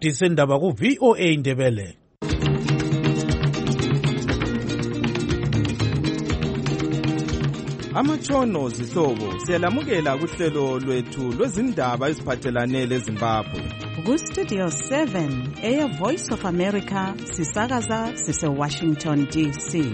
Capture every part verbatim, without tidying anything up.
isikhathi sendaba ku-V O A Indebele. Amatshono zihlobo siyalamukela kuhlelo lwethu lwezindaba eziphathelane leZimbabwe. Ku-Studio seven, Air Voice of America, sisakaza sise-Washington D C.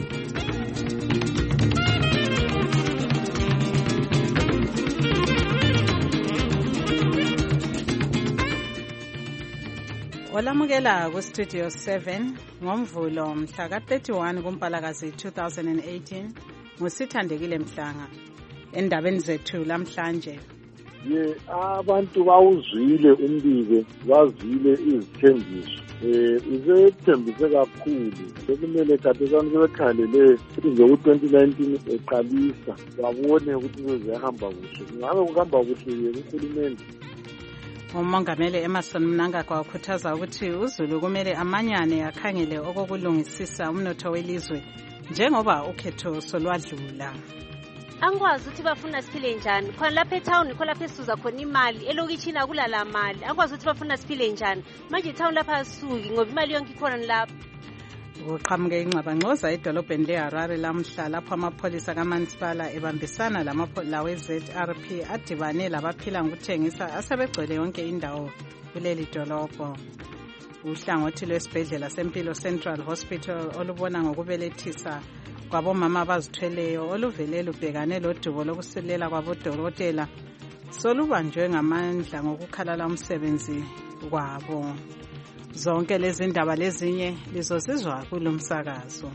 Olamukela ku-Studio seven, ngomvulo mhla ka-thirty-one kuMpalakazi two thousand eighteen, ngusithandekile Mhlanga. Endabeni zethu lamhlanje, ye abantu bawuzwile umbiko, bazwile izithembiso, eh uzethembise kakhulu. Sekumele khathesana sebekhalele ukuthi nje ku-twenty nineteen eqalisa babone ukuthi kuzehamba kuhle. Ngabe kuhamba kuhle kuhulumende. uMongameli Emmerson Mnangagwa ukhuthaza ukuthi uZulu kumele amanyane akhangele okokulungisisa umnotho welizwe njengoba ukhetho solwadlula. Angikwazi ukuthi bafuna siphile njani. Khona lapha etown khona lapha esuza khona imali, elokishini akulala mali. Angikwazi ukuthi bafuna siphile njani. Manje etown lapha asuki ngoba imali yonke ikhona lapha. Uqhamuke ingxabangxoza edolobheni leHarare lamhla lapho amapholisa kaMansipala ebambisana lawe Z R P adibane labaphila ngokuthengisa asebegcwele yonke indawo kuleli dolobho. Uhlangothi lwesibhedlela sempilo Central Hospital olubona ngokubelethisa kwabomama abazithweleyo oluvele lubhekane lodubo lokusilela kwabodokotela solubanjwe ngamandla ngokukhalala umsebenzi kwabo. Zonke lezi ndaba lezinye lizozizwa kulomsakazo.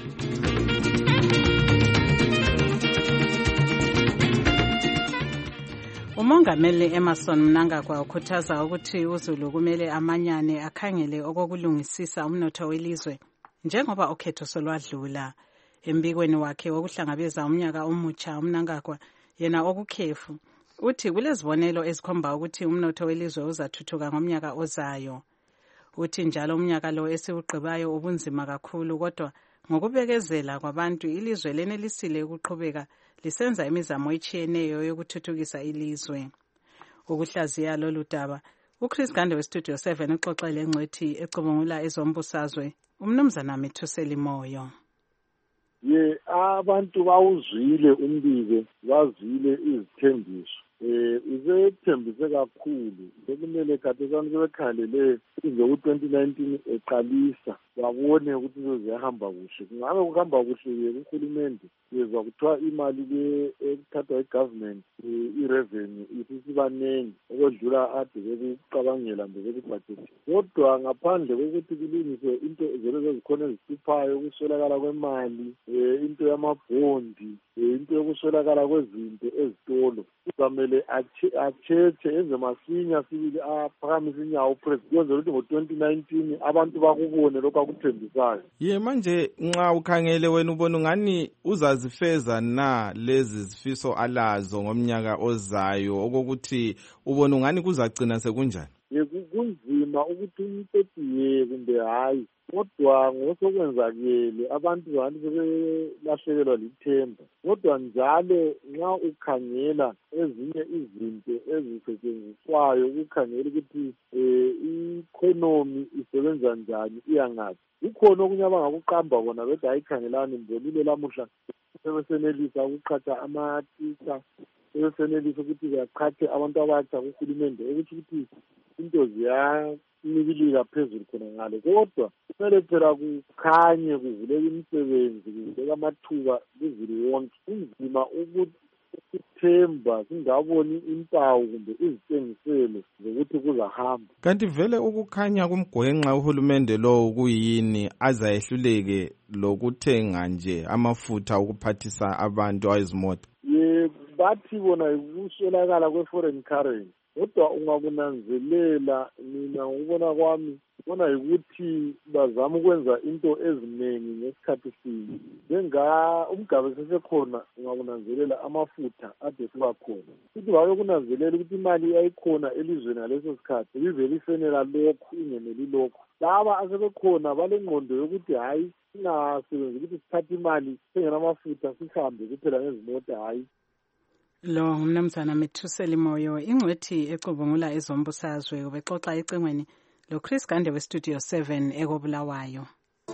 uMongameli Emmerson Mnangagwa ukhuthaza ukuthi uZulu kumele amanyane akhangele okokulungisisa umnotho welizwe njengoba ukhetho solwadlula. Embikweni wakhe wokuhlangabeza umnyaka omutsha, uMnangagwa yena okukhefu uthi kulezibonelo ezikhomba ukuthi umnotho welizwe uzathuthuka ngomnyaka ozayo. Uthi njalo umnyaka lo esiwugqibayo ubunzima kakhulu, kodwa ngokubekezela kwabantu ilizwe lenelisile ukuqhubeka lisenza imizamo etshiyeneyo yokuthuthukisa ilizwe. Ukuhlaziya lolu daba, uChris Gande weStudio seven uxoxele ngcwethi ecubungula ezombusazwe, uMnumzana Methuseli Moyo. Ye abantu bawuzwile umbiko, bazwile izithembiso. Eh uzethembise kakhulu. Sekumele khathesana sebekhalele nje ku-twenty nineteen eqalisa babone ukuthi kuzehamba kuhle. Ngabe kuhamba kuhle kuhulumende. Yezwa kuthiwa imali le ekuthathwa igovernment irevenue isisibanengi okwedlula ade bekucabangela nje bekubudget. Kodwa ngaphandle kokuthi kulungiswe into zelo zezikhona ezisiphayo ukuswelakala kwemali, into yamabhondi, into yokuswelakala kwezinto ezitolo, kuzamele acheche enze masinya sibili aphakamise inyawo president kwenzela ukuthi ngo-twenty nineteen abantu bakubone lokho akuthembisayo. Ye manje nxa ukhangele wena ubona ungani uzazifeza na lezi zifiso alazo ngomnyaka ozayo okokuthi ubona ungani kuzacina sekunjani? Ye kunzima ukuthi umuntu ye kumbe hayi, kodwa ngosokwenzakele abantu bantu sebelahlekelwa lithemba. Kodwa njalo nxa ukhangela ezinye izinto ezisetshenziswayo ukukhangela ukuthi i-economy isebenza njani iyangaphi, ukhona okunye abangakuqamba bona bedwa ayikhangelani. Mbonile lamuhla sebesenelisa ukuqhatha amatisa, sebesenelisa ukuthi baqhathe abantu abatsha kuhulumende ukuthi ukuthi into ziyanyibilika phezulu khona ngale. Kodwa kumele phela kukhanye, kuvuleka imisebenzi, kuvuleka amathuba kuzulu wonke. Kunzima ukuthi ukuthemba singaboni impawu kumbe izitengiselo zokuthi kuzahamba. Kanti vele ukukhanya kumgwenxa uhulumende lo kuyini azayehluleke lokuthenga nje amafutha ukuphathisa abantu ayizimota? Ye bathi bona ukuswelakala kwe-foreign currency. Kodwa ungakunanzelela, mina ngokubona kwami bona ukuthi bazama ukwenza into eziningi ngesikhathi sinye. Njenga umgabe sesekhona, ungakunanzelela amafutha ade sibakhona. Futhi babe kunanzelela ukuthi imali yayikhona elizweni ngaleso sikhathi ivele isenela lokhu ingeneli lokhu. Laba asebekhona balengqondo yokuthi hayi singasebenzi ukuthi sithathe imali sengena amafutha sihambe kuphela ngezimota hayi. Lo Mnumzana Methuseli Moyo ingcwethi ecubungula ezombusazwe ubexoxa ecingweni lo Chris Gande we Studio seven ekobulawayo.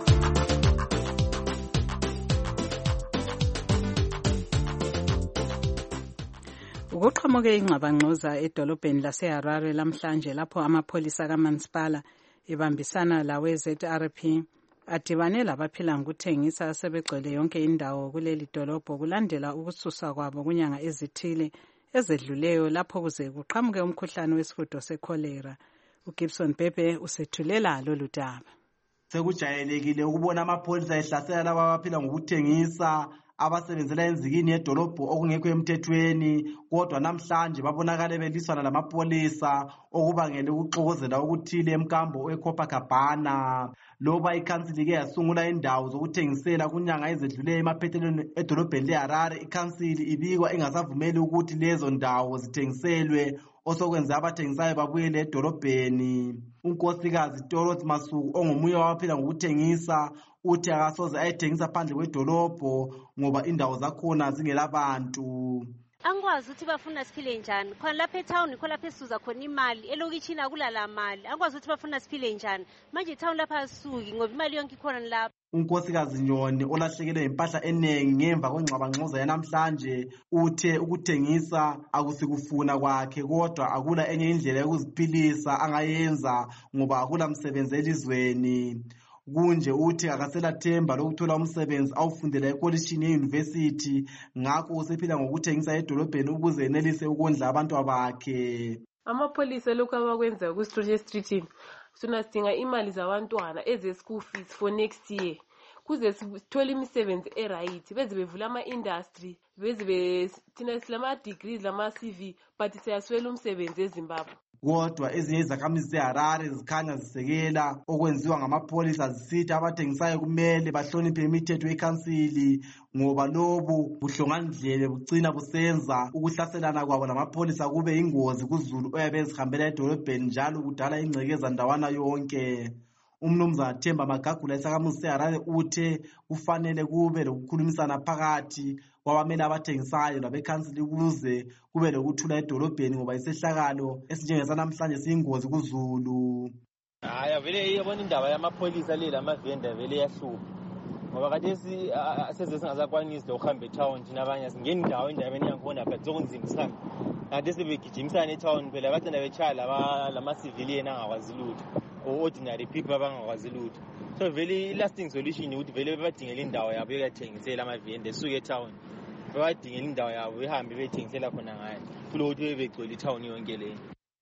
Ukuqhamuke ingxabangxoza edolobheni laseHarare lamhlanje lapho amapholisa kaMansipala ebambisana lawe Z R P adibane labaphila ngokuthengisa sebegcwele yonke indawo kuleli dolobho kulandela ukususa kwabo kunyanga ezithile ezedluleyo lapho kuze kuqhamuke umkhuhlane wesihudo secholera. uGibson Bebe usethulela lolu daba. Sekujayelekile ukubona amapholisa ehlasela laba abaphila ngokuthengisa abasebenzela enzikini yedolobho okungekho emthethweni, kodwa namhlanje babonakale beliswana lamapolisa okubangela ukuxokozela okuthile emkambo eCopacabana. Loba ikhansili ke yasungula indawo zokuthengisela kunyanga ezedluleyo emaphethelweni edolobheni leHarare, ikhansili ibikwa ingasavumeli ukuthi lezo ndawo zithengiselwe, osokwenze abathengisayo babuyele edolobheni. Unkosikazi Dorothy Masuku ongomunye wabaphila ngokuthengisa uthi akasoze ayethengisa phandle kwedolobho ngoba indawo zakhona zingelabantu. Angikwazi ukuthi bafuna siphile njani. Khona lapha etown ikho lapha esisuza khona imali, elokishini akulala mali. Angikwazi ukuthi bafuna siphile njani. Manje etown lapha asisuki ngoba imali yonke ikhona lapha. Unkosikazi Nyoni olahlekelwe impahla eningi ngemva kwengxabangxoza yanamhlanje uthe ukuthengisa akusikufuna kwakhe, kodwa akula enye indlela yokuziphilisa angayenza ngoba akula msebenzi elizweni. Kunje uthi akasela themba lokuthola umsebenzi awufundela ekolishini yeuniversity, ngakho usephila ngokuthengisa edolobheni ukuze enelise ukondla abantu bakhe. Amapolisa lokho abakwenza ku Stroche Street sona sidinga imali zabantwana eze school fees for next year. Kuze sithole imisebenzi eright, beze bevula ama industry, beze be thina silama degrees lama C V, but siyaswela umsebenzi eZimbabwe. Kodwa ezinye izakhamizi zeHarare zikhanya zisekela okwenziwa ngamapolisa, zisithi abathengisayo kumele bahloniphe imithetho yekhansili ngoba lobu buhlongandlebe bugcina busenza ukuhlaselana kwabo namapolisa kube ingozi kuzulu oyabe ezihambela edolobheni njalo kudala ingcekeza ndawana yonke. Umnumzana Themba Magagula isakhamuzi seHarare uthe kufanele kube lokukhulumisana phakathi kwabamele abathengisayo labekhansili ukuze kube lokuthula edolobheni ngoba isehlakalo esinjengesanamhlanje siyingozi kuzulu. Hayi vele iyabona indaba yamapolisa le lamavenda vele yahlupha ngoba kade seze singasakwanisi ukuhamba etown thina abanye singena indawo endabeni yakhona but zokunzimisana kade sebegijimisana etown phela bagcina bechaya laba lama civilian angakwazi lutho, ordinary people abangakwazi lutho. So vele lasting solution ukuthi vele badingela indawo yabo yokuthengisela amavenda esuke etown, badingela indawo yabo behambe bethengisela khona ngayo kulokuthi begcwele etown yonke le.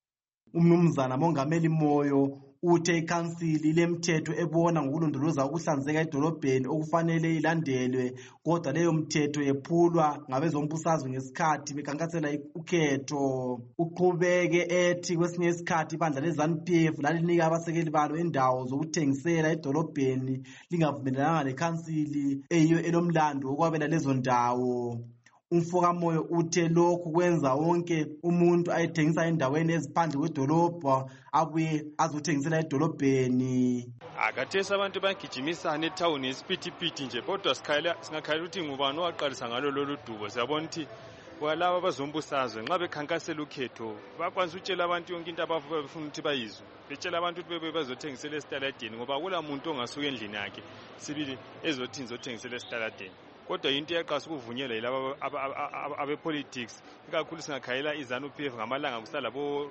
Umnumzana Mongameli Moyo uthe ikhansili lemthetho ebona ngokulondoloza ukuhlanzeka edolobheni okufanele ilandelwe, kodwa leyo mthetho yephulwa ngabezombusazwe ngesikhathi bekhankasela ukhetho. Uqhubeke ethi kwesinye isikhathi ibandla leZANU P F lalinika abasekeli balo indawo zokuthengisela edolobheni lingavumelelanga lekhansili eyiyo elomlando wokwabela lezo ndawo. Umfokamoyo uthe lokhu kwenza wonke umuntu ayethengisa endaweni eziphandle kwedolobha abuye azothengisela edolobheni. Akathesa abantu bagijimisana etown yesiphithiphithi nje, kodwa sikhala singakhala ukuthi ngubani waqalisa ngalo lolu dubo. Siyabona ukuthi walaba bazombusazwe nxa bekhankasela ukhetho bakwanisa utshela abantu yonke into abafuna ukuthi bayizwe, betshela abantu ukuthi bebe bazothengisela esitaladeni ngoba akula muntu ongasuka endlini yakhe sibili ezothi ngizothengisela esitaladeni. Kodwa into yaqasa ukuvunyelwa yilabo abe-politics, ikakhulu singakhayela iZANU P F ngamalanga kusala bo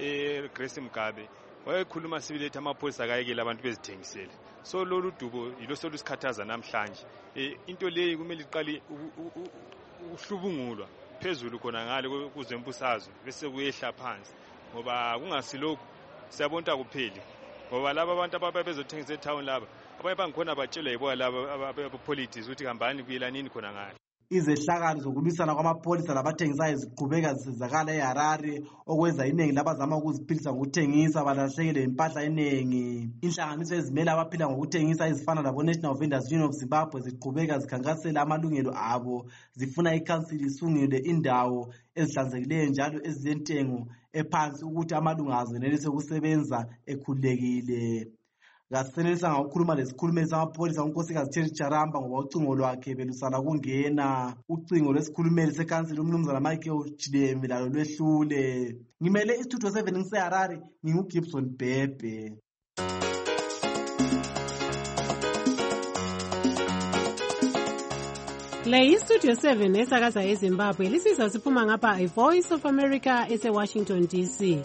Grace Mugabe wayekhuluma sibili ethi amapholisa akayekela abantu bezithengisele. So lolu dubo yilo solusikhathaza namhlanje. Into leyi kumele iqale uhlubungulwa phezulu khona ngale kuzembusazwe bese kuyehla phansi ngoba kungasilokhu siyabona kupheli ngoba laba abantu ababezothengisela etown laba abanye bangikhona batshelwa yibo laba abe-politics ukuthi hambani kuyelanini khona ngale. Izehlakalo zokulwisana kwamapolisa labathengisayo ziqhubeka zisizakala eHarare okwenza iningi labazama ukuziphilisa ngokuthengisa balahlekelwe impahla eningi. Inhlanganiso ezimele abaphila ngokuthengisa ezifana labo National Vendors Union of Zimbabwe ziqhubeka zikhankasela amalungelo abo, zifuna ikhansili isungule indawo ezihlanzekileyo njalo ezilentengo ephansi ukuthi amalunga azo enelise ukusebenza ekhululekile. Ngasenelisa ngokukhuluma lesikhulumeli samapholisa unkosikazi Terry Charamba ngoba ucingo lwakhe belusala kungena. Ucingo lesikhulumeli sekhansili umnumzana Michael Chidemi lalo lwehlule. Ngimele iStudio seven ngiseHarare, nginguGibson Bebe. Le iStudio seven esakaza eZimbabwe lisizwa siphuma ngapha iVoice of America ese-Washington D C.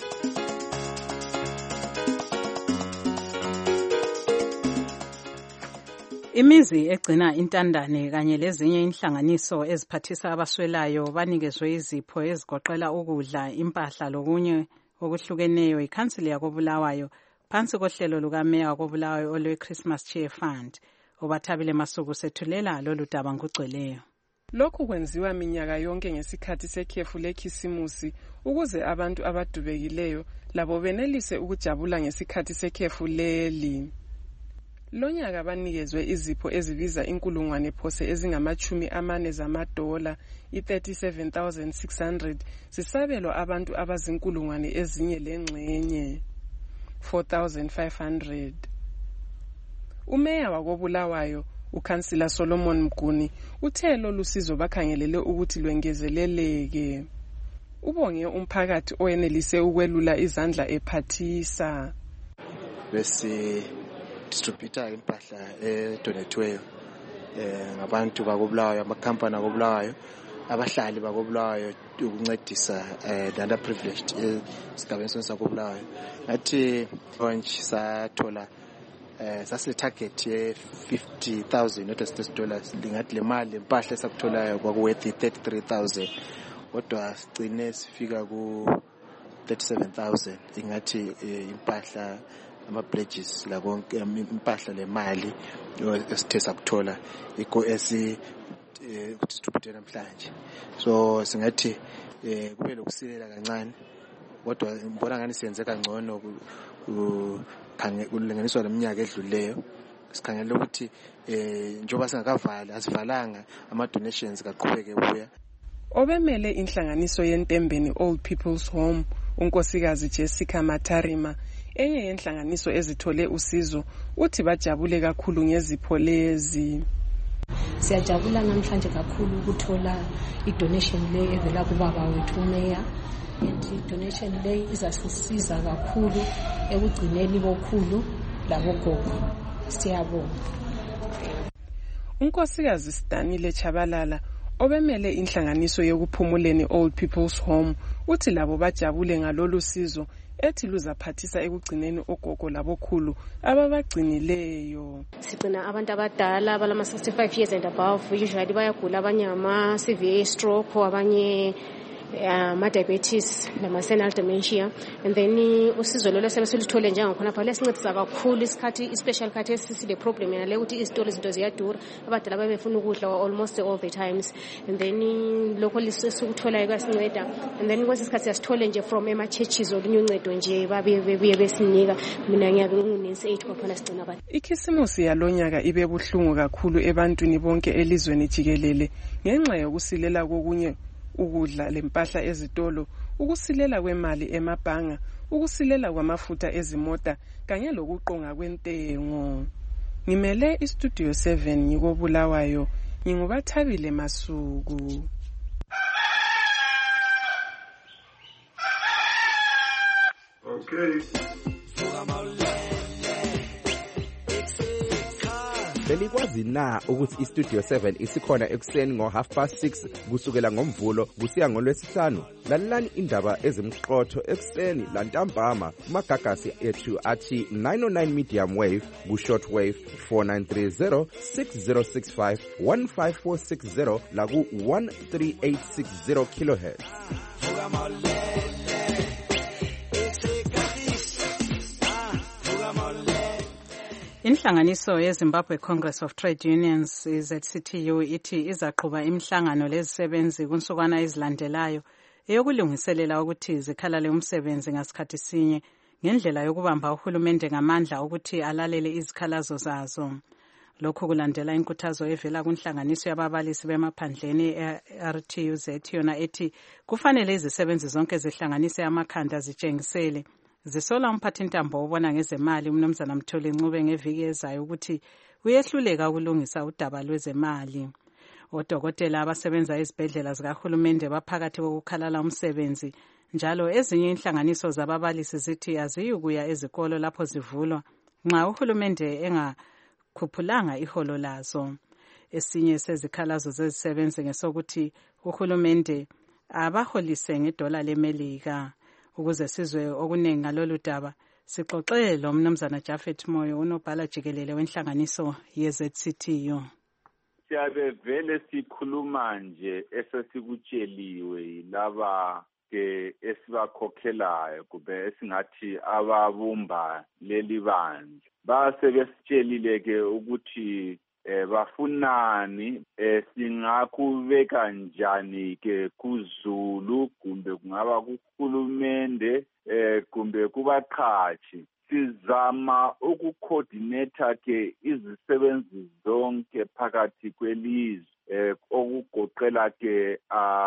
Imizi egcina intandane kanye lezinye inhlanganiso eziphathisa abaswelayo banikezwe izipho ezigoqela ukudla, impahla lokunye okuhlukeneyo ikhansili yakoBulawayo phansi kohlelo lukameya wakoBulawayo olwe-Christmas Cheer Fund. Obathabile Masuku sethulela lolu daba ngokugcweleyo. Lokhu kwenziwa minyaka yonke ngesikhathi sekhefu lekhisimusi ukuze abantu abadubekileyo labo benelise ukujabula ngesikhathi sekhefu leli. Lonyaka banikezwe izipho ezibiza inkulungwane phose ezingamachumi amane zamadola i-thirty-seven thousand six hundred zisabelwa abantu abazinkulungwane ezinye lengxenye four thousand five hundred. Umeya wakoBulawayo uKhansila Solomon Mguni uthe lolu sizo bakhangelele ukuthi lwengezeleleke. Ubonge umphakathi oyenelise ukwelula izandla ephathisa. Bese distributor impahla edonetweyo eh ngabantu bakoBulawayo, amakhampani akoBulawayo, abahlali bakoBulawayo ukuncedisa eh the privileged esigabeni sakoBulawayo. Ngathi konje sathola eh sasile target ye fifty thousand United States dollars, lingathi le mali impahla esakutholayo kwakuworth thirty-three thousand kodwa sigcine sifika ku thirty-seven thousand. Ingathi impahla ama pledges la konke impahla le mali esithe sakuthola iko esi distribute namhlanje. So singathi eh kube lokusilela kancane kodwa ngibona ngani siyenze kangcono kulinganiswa leminyaka edluleyo. Sikhangela ukuthi eh njoba singakavala asivalanga ama donations kaqhubeke buya. Obemele inhlanganiso yentembeni Old People's Home unkosikazi Jessica Matarima enye yenhlanganiso ezithole usizo uthi bajabule kakhulu ngezipho lezi. Siyajabula namhlanje kakhulu ukuthola idonation le evela kubaba wethu umeya. And donation le izasisiza kakhulu ekugcineni bokhulu labogogo. Siyabonga. Unkosikazi Stanile Chabalala obemele inhlanganiso yokuphumuleni Old People's Home uthi labo bajabule ngalolu sizo ethi luzaphathisa ekugcineni ogogo labokhulu ababagcinileyo. Sigcina abantu abadala abalama sixty-five years and above, usually bayagula abanye ama severe stroke, abanye ama diabetes nama senile dementia, and then usizo lolo sebesilithole njengakhona pha lesincedisa kakhulu isikhathi especially khathi esisile problem yana le ukuthi izitolo izinto ziyadura, abadala babefuna ukudla almost all the times, and then lokho lisukuthola ikasinceda, and then kwesisikhathi siyasithole nje from ema churches olunye uncedo nje babe bebuye besinika. Mina ngiyabe nginensi eight kwaphela sigcina abantu. Ikhisimusi yalonyaka ibe buhlungu kakhulu ebantwini bonke elizweni jikelele ngenxa yokusilela kokunye ukudla lempahla ezitolo, ukusilela kwemali emabhanga, ukusilela kwamafutha ezimota kanye lokuqonga kwentengo. Ngimele iStudio seven ngikobulawayo, ngingubathabile Masuku. Okay. Belikwazi na ukuthi iStudio seven isikhona ekuseni ngo half past six kusukela ngomvulo kusiya ngolwesihlanu? Lalelani indaba ezimqotho ekuseni lantambama kumagagasi ethu athi nine oh nine medium wave ku short wave four nine three zero six zero six five one five four six zero la ku one three eight six zero kilohertz. Inhlanganiso yeZimbabwe Congress of Trade Unions Z C T U ithi izaqhuba imihlangano lezisebenzi kunsukwana ezilandelayo eyokulungiselela ukuthi zikhalale umsebenzi ngasikhathi sinye ngendlela yokubamba uhulumende ngamandla ukuthi alalele izikhalazo zazo. Lokhu kulandela inkuthazo evela kunhlanganiso yababalisi bemaphandleni e-R T U Z yona ethi kufanele izisebenzi zonke zihlanganise amakhanda zitshengisele zisola umphathintambo obona ngezemali uMnumzana Mtholi Ncube ngeviki ezayo ukuthi uyehluleka ukulungisa udaba lwezemali. Odokotela abasebenza ezibhedlela zikahulumende baphakathi kokukhalala umsebenzi Njalo ezinye inhlanganiso zababalisi zithi aziyukuya ezikolo lapho zivulwa nxa uhulumende engakhuphulanga iholo lazo. Esinye sezikhalazo zezisebenzi ngesokuthi uhulumende abaholise ngedola leMelika. Ukuze sizwe okuningi ngalolu daba, sixoxe lo mnumzana Japhet Moyo, unobhala jikelele wenhlanganiso ye-Z C T U. Siyabe vele sikhuluma nje esesikutsheliwe laba ke esibakhokhelayo kube esingathi ababumba leli bandla. Base besitshelile ke ukuthi eh bafunani eh singakubeka njani ke kuZulu kumbe kungaba kuhulumende eh kumbe kubaqhashi. Sizama ukucoordinate ke izisebenzi zonke phakathi kwelizwe eh okugoqela ke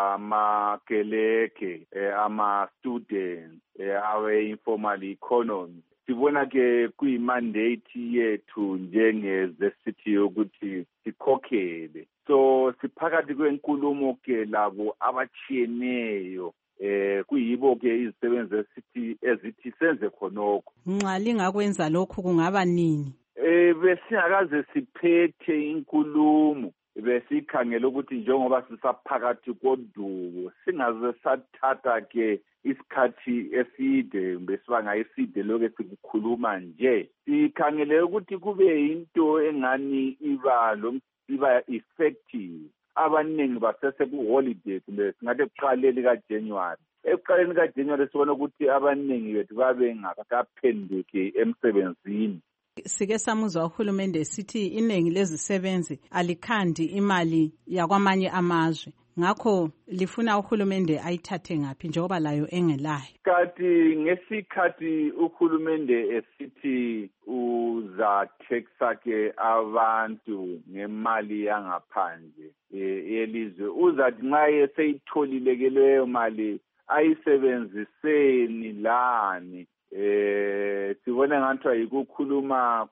amakeleke eh, ama students eh, awe informal economy. Sibona ke kuyimandate yethu njenge-Z C T U ukuthi sikhokhele. So siphakathi kwenkulumo ke labo abachiyeneyo eh kuyibo ke izisebenzi ezithi ezithi senze khonokho. Nxa lingakwenza lokhu kungaba nini? Eh besingakaze siphethe inkulumo besikhangela ukuthi njengoba sisaphakathi kodubo singaze sathatha ke isikhathi eside besibanga eside lokho sikukhuluma nje. Sikhangele ukuthi kube into engani iba lo iba effective. Abaningi basese ku holiday kumbe singathi ekuqaleni kaJanuary. Ekuqaleni kaJanuary sibona ukuthi abaningi bethu babe ngakaphenduki emsebenzini. Sike samuzwa uhulumende sithi iningi lezisebenzi alikhandi imali yakwamanye amazwe. Ngakho lifuna uhulumende ayithathe ngapi njengoba layo engelayo. Kati ngesikhathi uhulumende esithi uza taxa ke abantu ngemali yangaphandle yelizwe uzathi nxa eseyitholile ke leyo mali ayisebenziseni lani. Eh sibona ngathi ayikukhuluma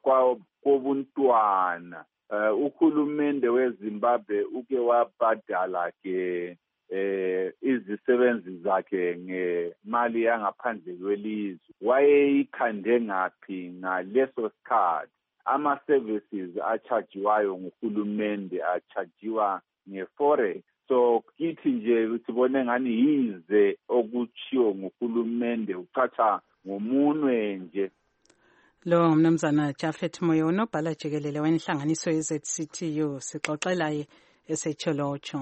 kobuntwana. Uh, uhulumende weZimbabwe uke wabhadala ke eh izisebenzi zakhe ngemali yangaphandle kwelizwe. Wayeyikhande ngaphi ngaleso sikhathi? Ama services achajiwayo nguhulumende achajiwa ngeforex. So kithi nje sibone ngani yize okuchiwo nguhulumende uchacha ngomunwe nje. Lo mnumzana Japhet Moyo, unobhala jikelele wenhlanganiso ye-Z C T U, sixoxela ye esecholocho.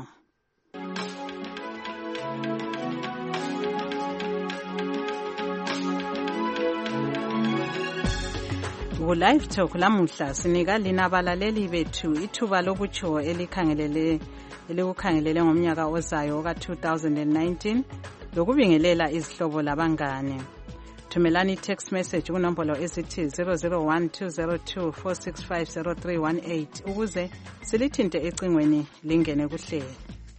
Ku-Live Talk lamuhla sinika lina abalaleli bethu ithuba lokutsho elikhangelele elikukhangelele ngomnyaka ozayo ka two thousand nineteen lokubingelela izihlobo labangane. Thumelani text message kunombolo esithi zero zero one two zero two four six five zero three one eight ukuze silithinte ecingweni lingene kuhlelo.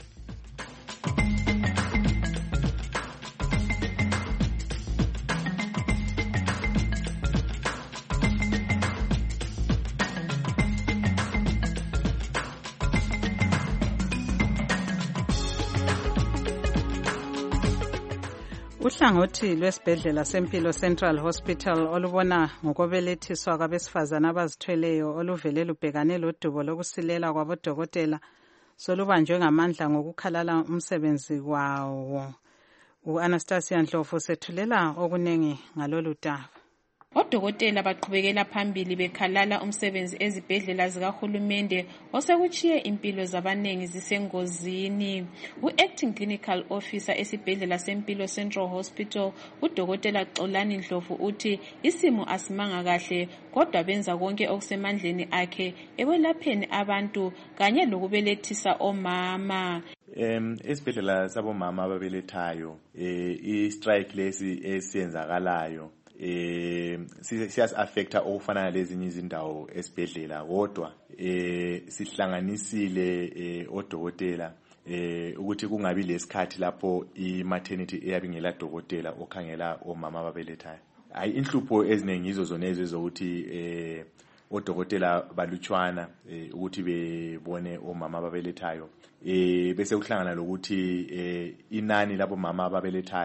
Uhlangothi lwesibhedlela sempilo Central Hospital olubona ngokubelethiswa kwabesifazana abazithweleyo oluvele lubhekane lodubo lokusilela kwabodokotela solubanjwe ngamandla ngokukhalala umsebenzi kwawo. U-Anastasia Ndlovu sethulela okunengi ngalolu daba. Odokotela baqhubekela phambili bekhalala umsebenzi ezibhedlela zikahulumende osekuchiye impilo zabanengi zisengozini. U-Acting Clinical Officer esibhedlela sempilo Central Hospital, uDokotela Xolani Ndlovu uthi isimo asimanga kahle kodwa benza konke okusemandleni akhe ekwelapheni abantu kanye lokubelethisa omama. Em esibhedlela sabomama ababelethayo eh i-strike lesi esiyenzakalayo eh siyas affecta okufana lezinye izindawo esibhedlela kodwa eh sihlanganisile eh odokotela eh ukuthi kungabi lesikhathi lapho i-maternity eyabingela dokotela okhangela omama ababelethayo. Hayi inhlupho eziningi izo zona ezokuthi eh odokotela balutshwana ukuthi bebone omama ababelethayo eh bese kuhlangana lokuthi eh inani labo mama ababelethayo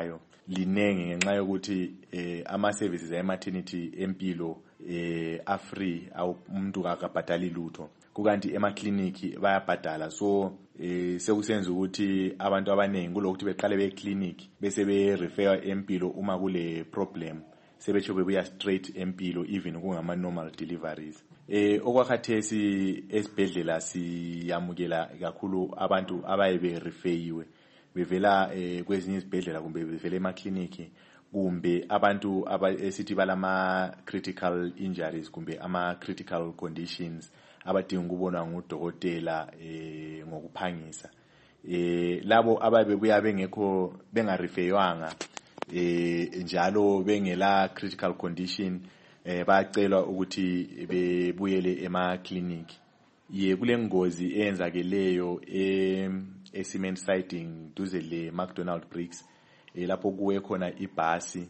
linenge ngenxa yokuthi eh, ama-services e-maternity empilo eh, a-free umuntu akabhadali lutho, kukanti emakliniki bayabhadala. So eh, sekusenza ukuthi abantu abaningi kulokuthi beqale be-clinic bese be-refer empilo uma kule problem sebetsho bebuya straight empilo even kungama-normal deliveries. Eh okwakhathesi esibhedlela siyamukela kakhulu abantu abaye be-referiwe bevela eh, kwezinye izibhedlela kumbe bevela emakliniki kumbe abantu esithi balama critical injuries kumbe ama critical conditions abadinga ukubonwa ngudokotela eh, ngokuphangisa. Eh, labo ababe buya bengekho bengarefeywanga eh, njalo bengela critical condition eh, bayacelwa ukuthi bebuyele emakliniki. Ye kule ngozi eyenzakeleyo e cement siding duze le McDonald Bricks eh, lapho kuwe khona ibhasi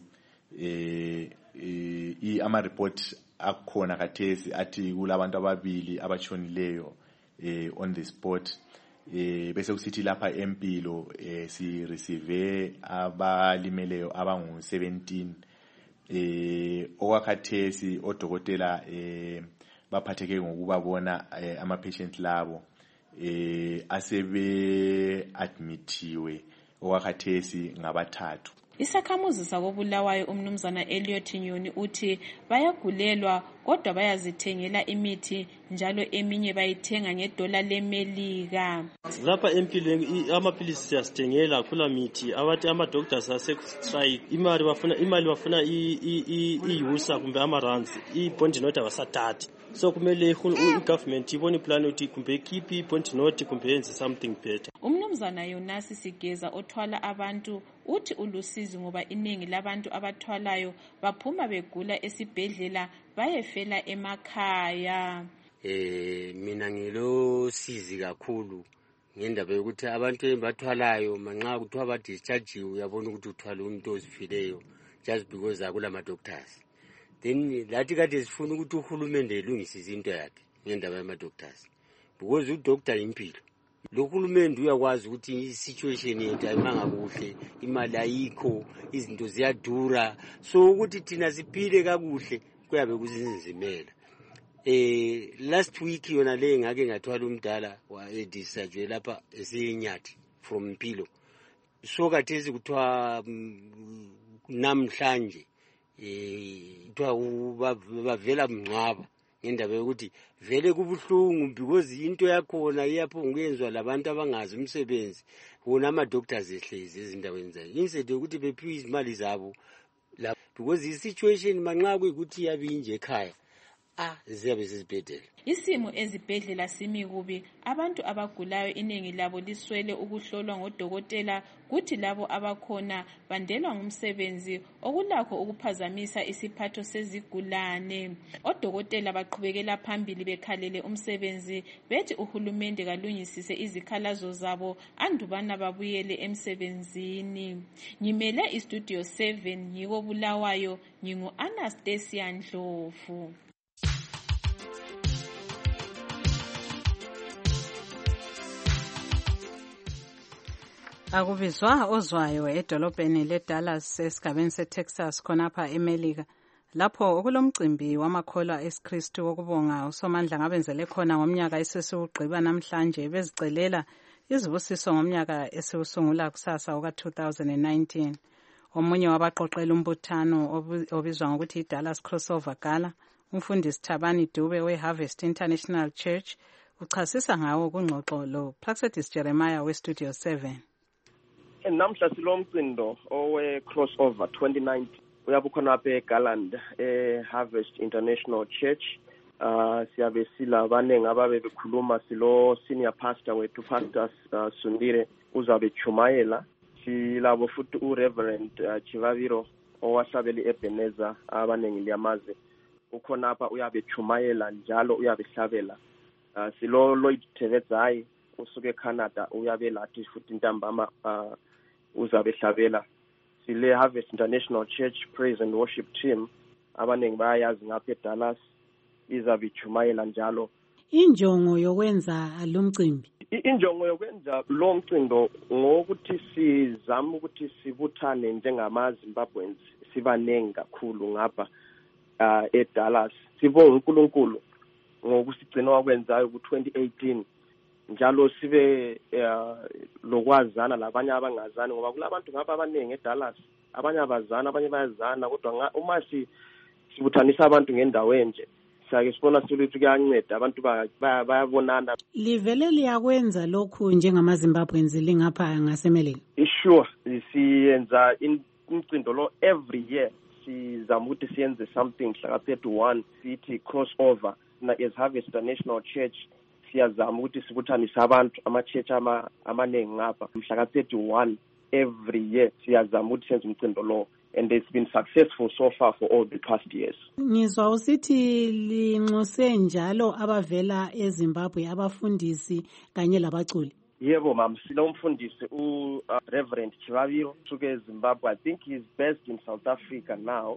eh, eh, i ama report akhona kathesi athi kulabantu ababili abachonileyo eh, on the spot eh, bese kusithi lapha empilo eh, si receive abalimeleyo abangu seventeen eh, okwakhathesi odokotela eh, baphatheke ngokubabona eh, ama patient labo eh, asebe admitiwe okwakhathesi ngabathathu. Isakhamuzi sakobulawayo umnumzana Elliot Nyoni uthi bayagulelwa kodwa bayazithengela imithi njalo eminye bayithenga ngedola lemelika. Lapha empilweni amaphilisi siyasithengela khula mithi abathi ama doctors ase strike imali bafuna imali bafuna iyusa kumbe ama runs I bond note abasathatha. So kumele i-government ibone plan uthi kumbe keep i-bond note kumbe yenze something better. Umnumzana Yonasi Sigeza othwala abantu uthi ulusizi ngoba iningi labantu abathwalayo baphuma begula esibhedlela bayefela emakhaya. Eh mina ngilosizi kakhulu ngendaba yokuthi abantu embathwalayo manxa kuthiwa ba discharge uyabona ukuthi uthwala umuntu ozifileyo just because akula ma doctors. Then lathi kade sifuna ukuthi uhulumende elungise izinto yakhe ngendaba yama doctors because udoctor impilo. Lo hulumende uyakwazi ukuthi i-situation yethu ayimanga kuhle, imali ayikho, izinto ziyadura, so ukuthi thina siphile kakuhle kuyabe kuzinzimela. Eh last week yona le ngake ngathwala umdala wa edischarge lapha esinyathi from Mpilo. So kathesi kuthiwa namhlanje eh kuthiwa bavela mncwaba ngendaba yokuthi vele kubuhlungu because into yakhona iyaphongenzwa labantu abangazi umsebenzi wona ama doctors ehlezi ezindaweni zayo instead ukuthi bephiwe izimali zabo la because the situation manxa kuyikuthi yabinje ekhaya ah ziyabe sezibhedlela. Isimo ezibhedlela simi kubi, abantu abagulayo iningi labo liswele ukuhlolwa ngodokotela kuthi labo abakhona bandelwa ngumsebenzi okulakho ukuphazamisa isiphatho sezigulane. Odokotela baqhubekela phambili bekhalele umsebenzi bethi uhulumende kalungisise izikhalazo zabo andubana babuyele emsebenzini. Ngimele istudio seven ngiko Bulawayo ngingu Anastasia Ndlovu. Akubizwa ozwayo edolobheni leDallas esigabeni seTexas khonapha eMelika lapho okulomcimbi wamakholwa esikristu wokubonga uSomandla ngabenzele khona ngomnyaka esesiwugqiba namhlanje bezicelela izibusiso ngomnyaka esiwusungula kusasa oka two thousand nineteen. Omunye wabaqoqela umbuthano obizwa ngokuthi iDallas Crossover Gala umfundisi Thabani Dube weHarvest International Church uchasisa ngawo kungxoxo lo Praxedis Jeremiah weStudio seven. Namhla silomcindo owe crossover twenty nineteen uyabukhona apha eGarland eHarvest International Church. Uh siyabe sila abanengi ababe bekhuluma silo senior pastor wethu Pastor uh, Sundire uzabe chumayela silabo futhi uReverend uh, Chivaviro owahlabeli eBeneza abanengi liyamaze ukhona apha uyabe chumayela njalo uyabe hlabela. Uh, silo Lloyd Tevezai usuke eCanada uyabe lathi futhi intambama uh, uzabe hlabela. Sile Harvest International Church Praise and Worship Team abanengi bayayazi ngapha eDallas izabe chumayela njalo. injongo yokwenza lo mcimbi? Injongo yokwenza lo mcimbi ngokuthi sizama ukuthi sibuthane njengamaZimbabweans sibanengi kakhulu ngapha uh, eDallas. Sibonge uNkulunkulu ngokusigcina wakwenzayo ku twenty eighteen. Njalo sibe uh, lokwazana labanye abangazani ngoba kulabantu ngapha abanengi eDallas, abanye abazana abanye bayazana, kodwa uma si sibuthanisa abantu ngendawo enje sake sibona ukuthi kuyanceda abantu bayabonana. Livele liyakwenza lokhu njengamaZimbabweans lingapha ngasemeleni? Sure, siyenza imicindo lo every year. Sizama ukuthi siyenze something mhla thirty-one sithi crossover na as Harvest International Church. Siyazama ukuthi sibuthanise abantu ama-church amanengi ngapha mhla thirty-one every year. Siyazama ukuthi senze umcindo lo, and it's been successful so far for all the past years. Ngizwa usithi linxuse njalo abavela eZimbabwe, abafundisi kanye labaculi. Yebo mama, silo umfundisi u uh, Reverend Chivaviro suke eZimbabwe. I think he's based in South Africa now.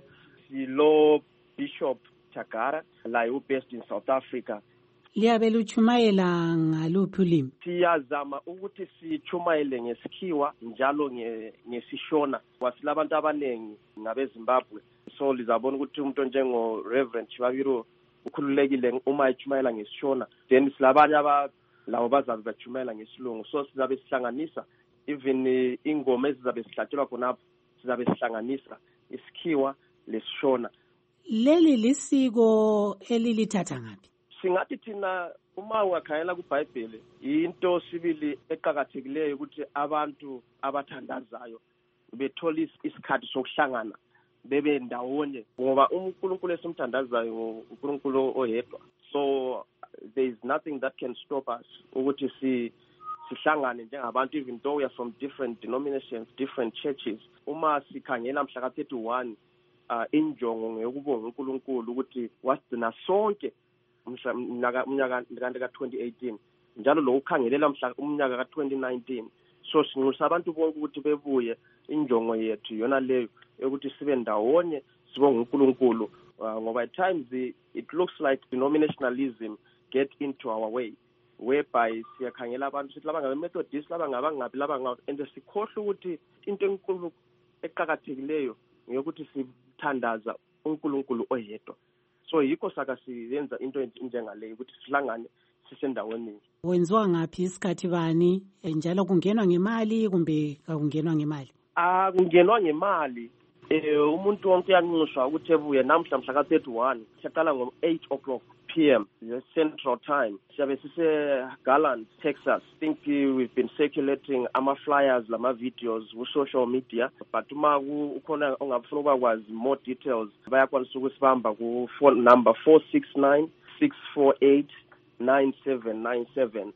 Silo Bishop Chagara la u based in South Africa. Liyabe luchumayela ngaluphi ulimi? Siyazama ukuthi sichumayele ngesikhiwa njalo ngesishona. Wasilabantu abanengi ngabeZimbabwe. So lizabona ukuthi umuntu njengo Reverend Chivaviro ukhululekile uma echumayela ngesishona. Then silabanye aba lawo bazabe bachumayela ngesilungu. So sizabe sihlanganisa even uh, ingoma ezizabe sihlatshelwa khonapho sizabe sihlanganisa isikhiwa lesishona. Leli lisiko elilithatha ngaphi? Singathi thina uma ungakhayela kuBhayibheli into sibili eqhakathekileyo ukuthi abantu abathandazayo bethola isikhathi sokuhlangana bebe ndawonye ngoba uNkulunkulu esimthandazayo uNkulunkulu oyedwa. So there is nothing that can stop us ukuthi si sihlangane njengabantu, even though we are from different denominations, different churches. Uma sikhangela mhla thirty-one uh, injongo ngeyokubonga uNkulunkulu ukuthi wasigcina sonke umnyaka umnyaka ka twenty eighteen njalo lo ukhangelela mhla umnyaka ka twenty nineteen. So sinxusa abantu bonke ukuthi bebuye, injongo yethu yona leyo ukuthi sibe ndawonye sibonga uNkulunkulu ngoba at times it looks like denominationalism get into our way whereby siyakhangela abantu sithi laba ngabe-Methodist laba ngabangaphi laba ngabe, and sikhohle ukuthi into enkulu eqhakathekileyo ngeyokuthi sithandaza uNkulunkulu oyedwa. So yikho saka siyenza into njengaleyo ukuthi sihlangane sisendaweni. Wenziwa ngaphi, isikhathi bani, njalo kungenwa ngemali kumbe akungenwa ngemali? Ah, kungenwa ngemali. Eh umuntu wonke uyanxuswa ukuthi ebuye namhla mhla ka thirty-one siyaqala ngo eight o'clock p m Central Time. Siyabe sise Garland, Texas. I think we've been circulating ama flyers lama videos ku social media, but uma ukhona ongafuna ukwazi more details bayakwanisa ukusibamba ku phone number four six nine, six four eight, nine seven nine seven.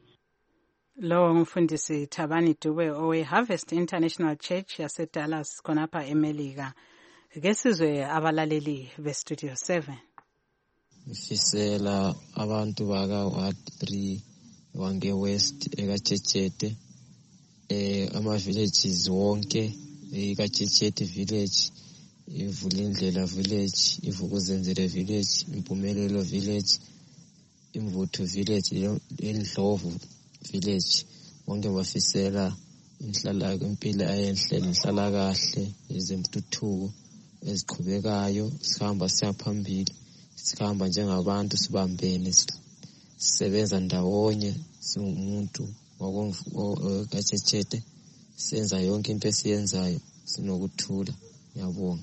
Lo ngumfundisi Thabani Dube owe Harvest International Church yaseDallas khonapha eMelika. Ke sizwe abalaleli be Studio seven. Ngifisela abantu baka Ward three wange West ekaChechete, eh ama villages wonke ekaChechete village, iVulindlela village, iVukuzenzele village, Impumelelo village, Imvuthu village, eNdlovu village. Wonke bafisela inhlala impilo ayenhle, inhlala kahle, izemthuthuko eziqhubekayo, sihamba siyaphambili, sikhamba njengabantu sibambene, sisebenza ndawonye, singumuntu wakwaChechete, senza yonke into esiyenzayo sinokuthula. Ngiyabonga.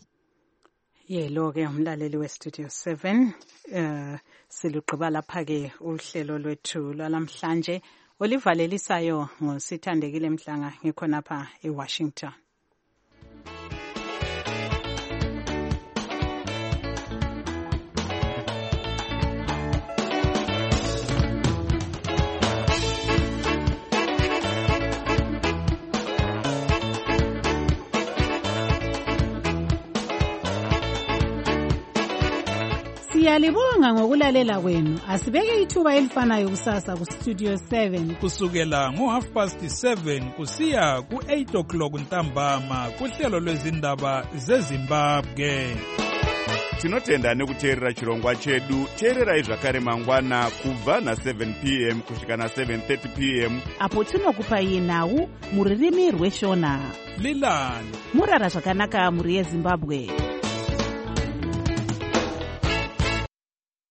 Yelo ke umlaleli we Studio seven, eh siluqhuba lapha ke uhlelo lwethu lwalamhlanje olivalelisayo ngosithandekile Mhlanga ngikhonapha eWashington. Siyalibonga ngokulalela kwenu. Asibeke ithuba elifanayo kusasa ku Studio seven kusukela ngo half past seven kusiya ku eight o'clock ntambama kuhlelo lwezindaba zeZimbabwe. tinotenda nekuteerera chirongwa chedu. Teererai zvakare mangwana kubva na-seven p m kusvika na-seven thirty p m apo tinokupai nhau muririmi rweshona. Lilan murara zvakanaka muri yeZimbabwe.